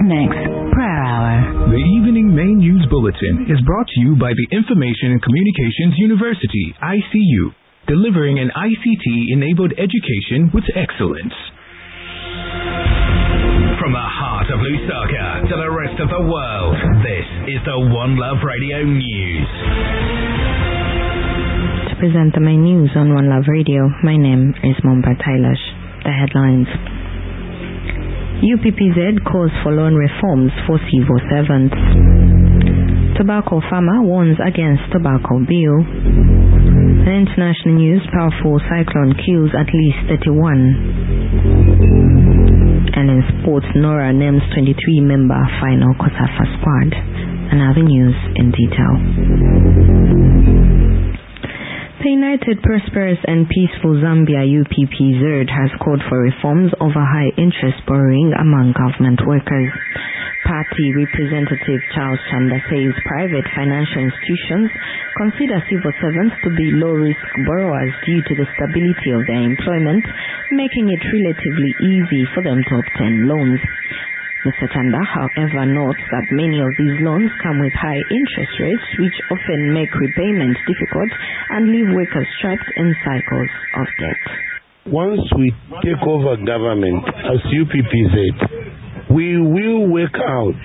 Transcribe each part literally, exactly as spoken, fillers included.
Next, Prayer Hour. The Evening Main News Bulletin is brought to you by the Information and Communications University, I C U, delivering an I C T-enabled education with excellence. From the heart of Lusaka to the rest of the world, this is the One Love Radio News. To present the main news on One Love Radio, my name is Momba Tailash. The headlines. U P P Z calls for loan reforms for civil servants. Tobacco farmer warns against tobacco bill. The international news, powerful cyclone kills at least thirty-one. And in sports, Nora names twenty-three member final COSAFA squad. And other news in detail. The United, Prosperous and Peaceful Zambia U P P Z has called for reforms over high interest borrowing among government workers. Party Representative Charles Chanda says private financial institutions consider civil servants to be low-risk borrowers due to the stability of their employment, making it relatively easy for them to obtain loans. Mister Chanda, however, notes that many of these loans come with high interest rates, which often make repayment difficult and leave workers trapped in cycles of debt. Once we take over government as U P P Z, we will work out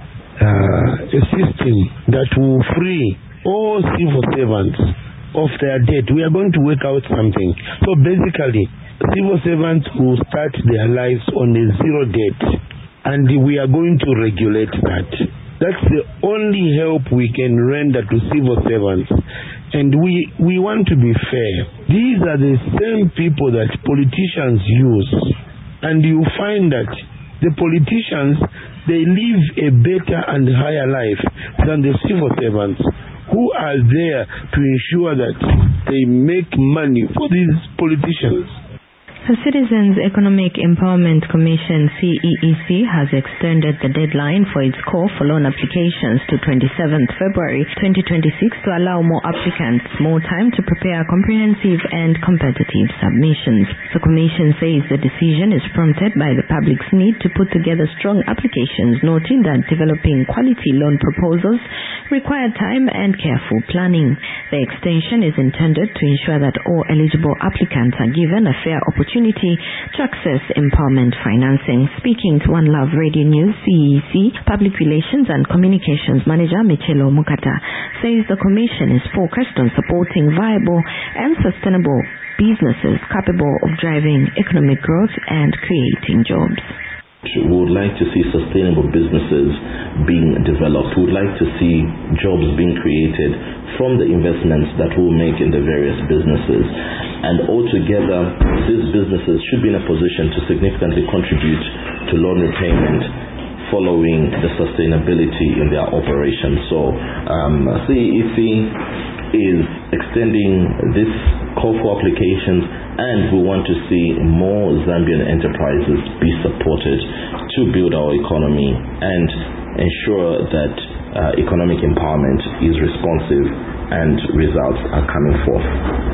uh, a system that will free all civil servants of their debt. We are going to work out something. So basically, civil servants will start their lives on a zero debt, and we are going to regulate that. That's the only help we can render to civil servants. And we, we want to be fair. These are the same people that politicians use. And you find that the politicians, they live a better and higher life than the civil servants who are there to ensure that they make money for these politicians. The Citizens Economic Empowerment Commission C E E C has extended the deadline for its call for loan applications to twenty-seventh February twenty twenty-six to allow more applicants more time to prepare comprehensive and competitive submissions. The Commission says the decision is prompted by the public's need to put together strong applications, noting that developing quality loan proposals require time and careful planning. The extension is intended to ensure that all eligible applicants are given a fair opportunity to access empowerment financing. Speaking to One Love Radio News, C E E C Public Relations and Communications Manager Michelo Mukata says the Commission is focused on supporting viable and sustainable businesses capable of driving economic growth and creating jobs. We would like to see sustainable businesses being developed. We would like to see jobs being created from the investments that we'll make in the various businesses. And altogether, these businesses should be in a position to significantly contribute to loan repayment following the sustainability in their operations. So um, C E E C is extending this call for applications, and we want to see more Zambian enterprises be supported to build our economy and ensure that uh, economic empowerment is responsive and results are coming forth.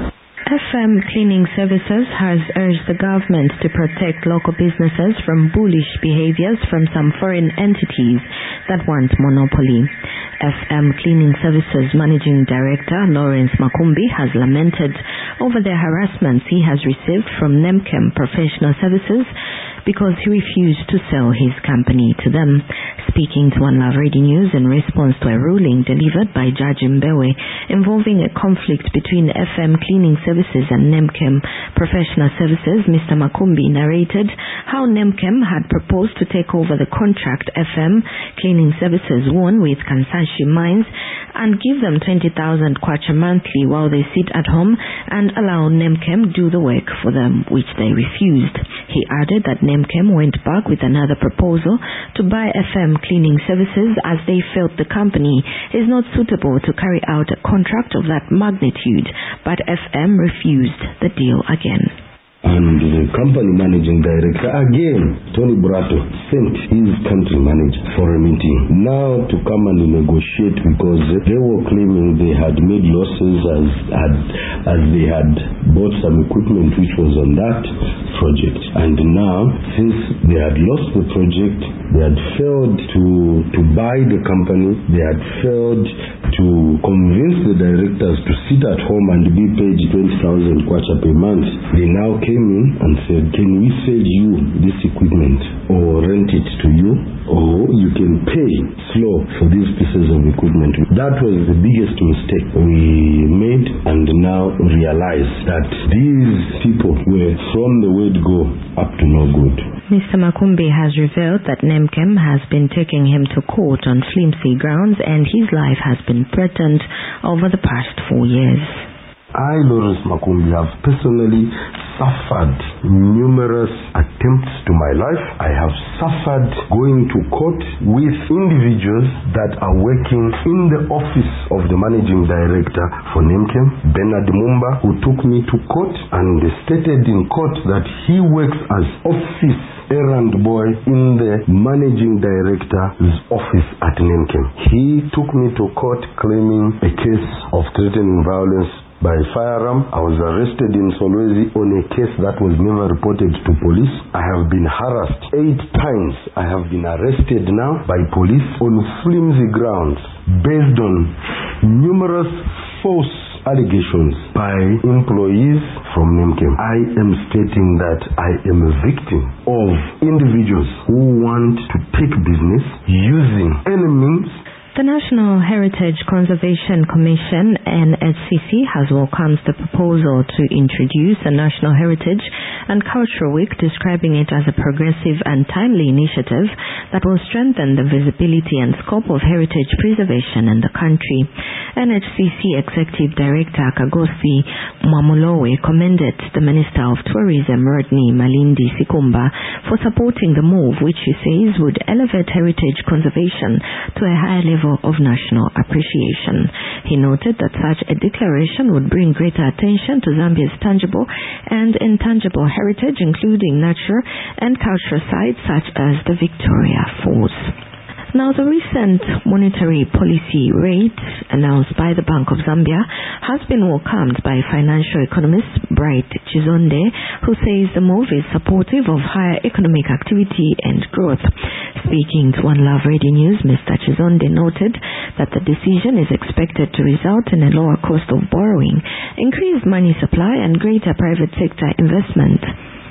F M Cleaning Services has urged the government to protect local businesses from bullish behaviors from some foreign entities that want monopoly. F M Cleaning Services Managing Director Lawrence Makumbi has lamented over the harassments he has received from Nemchem Professional Services because he refused to sell his company to them. Speaking to One Love Radio News in response to a ruling delivered by Judge Mbewe involving a conflict between F M Cleaning Services and Nemchem Professional Services, Mister Makumbi narrated how Nemchem had proposed to take over the contract F M Cleaning Services won with Kansanshi Mines and give them twenty thousand kwacha monthly while they sit at home and allow Nemchem do the work for them, which they refused. He added that Nemchem went back with another proposal to buy F M Cleaning Services as they felt the company is not suitable to carry out a contract of that magnitude, but F M refused the deal again. And the company managing director, again, Tony Brato, sent his country manager for a meeting. Now to come and negotiate because they were claiming they had made losses as, had, as they had bought some equipment which was on that project. And now, since they had lost the project, they had failed to, to buy the company, they had failed to convince the directors to sit at home and be paid twenty thousand kwacha per month. They now came in and said, can we sell you this equipment or rent it to you, or you can pay slow for these pieces of equipment. That was the biggest mistake we made, and now realize that these people were from the word go up to no good. Mister Makumbi has revealed that NEMCEM has been taking him to court on flimsy grounds, and his life has been threatened over the past four years. I, Lawrence Makumbi, have personally suffered numerous attempts to my life. I have suffered going to court with individuals that are working in the office of the managing director for NEMCEM, Bernard Mumba, who took me to court and stated in court that he works as office errand boy in the managing director's office at NEMCEM. He took me to court claiming a case of threatening violence by firearm. I was arrested in Solwezi on a case that was never reported to police. I have been harassed eight times. I have been arrested now by police on flimsy grounds based on numerous false allegations by employees from NEMCEM. I am stating that I am a victim of individuals who want to take business using any means. The National Heritage Conservation Commission, N H C C, has welcomed the proposal to introduce a National Heritage and Cultural Week, describing it as a progressive and timely initiative that will strengthen the visibility and scope of heritage preservation in the country. N H C C Executive Director Kagosi Mamulowe commended the Minister of Tourism, Rodney Malindi Sikumba, for supporting the move, which he says would elevate heritage conservation to a higher level of national appreciation. He noted that such a declaration would bring greater attention to Zambia's tangible and intangible heritage, including natural and cultural sites such as the Victoria Falls. Now, the recent monetary policy rate announced by the Bank of Zambia has been welcomed by financial economist Bright Chizonde, who says the move is supportive of higher economic activity and growth. Speaking to One Love Radio News, Mister Chizonde noted that the decision is expected to result in a lower cost of borrowing, increased money supply, and greater private sector investment,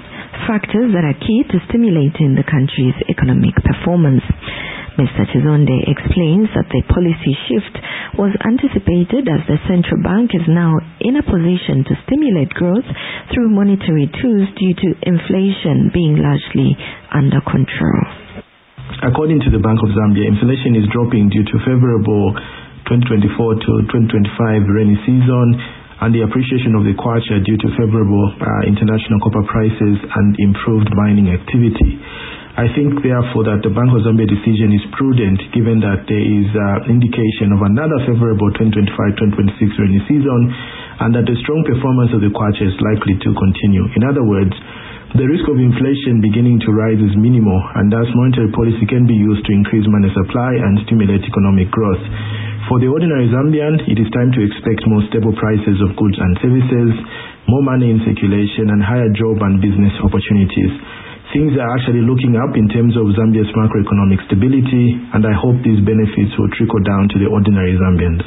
factors that are key to stimulating the country's economic performance. Mister Chizonde explains that the policy shift was anticipated as the central bank is now in a position to stimulate growth through monetary tools due to inflation being largely under control. According to the Bank of Zambia, inflation is dropping due to favorable twenty twenty-four to twenty twenty-five rainy season and the appreciation of the kwacha due to favorable uh, international copper prices and improved mining activity. I think, therefore, that the Bank of Zambia decision is prudent, given that there is an uh, indication of another favorable twenty twenty-five to twenty twenty-six rainy season, and that the strong performance of the kwacha is likely to continue. In other words, the risk of inflation beginning to rise is minimal, and thus monetary policy can be used to increase money supply and stimulate economic growth. For the ordinary Zambian, it is time to expect more stable prices of goods and services, more money in circulation, and higher job and business opportunities. Things are actually looking up in terms of Zambia's macroeconomic stability, and I hope these benefits will trickle down to the ordinary Zambians.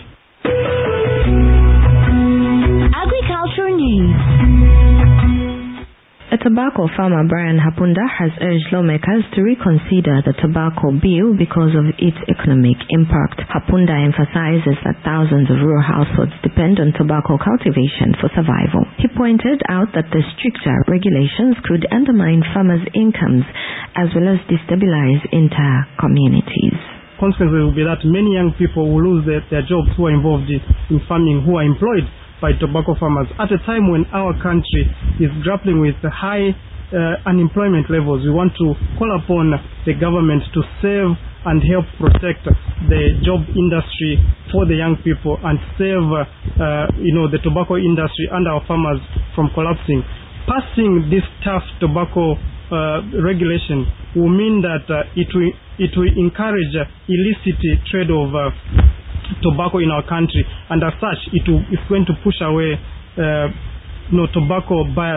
Agriculture News. A tobacco farmer, Brian Hapunda, has urged lawmakers to reconsider the tobacco bill because of its economic impact. Hapunda emphasizes that thousands of rural households depend on tobacco cultivation for survival. He pointed out that the stricter regulations could undermine farmers' incomes as well as destabilize entire communities. Consequence will be that many young people will lose their, their jobs who are involved in, in farming, who are employed by tobacco farmers at a time when our country is grappling with the high uh, unemployment levels. We want to call upon the government to save and help protect the job industry for the young people and save uh, uh, you know, the tobacco industry and our farmers from collapsing. Passing this tough tobacco uh, regulation will mean that uh, it will it will encourage uh, illicit trade of uh, tobacco in our country, and as such it will, it's going to push away uh, you know, tobacco buyers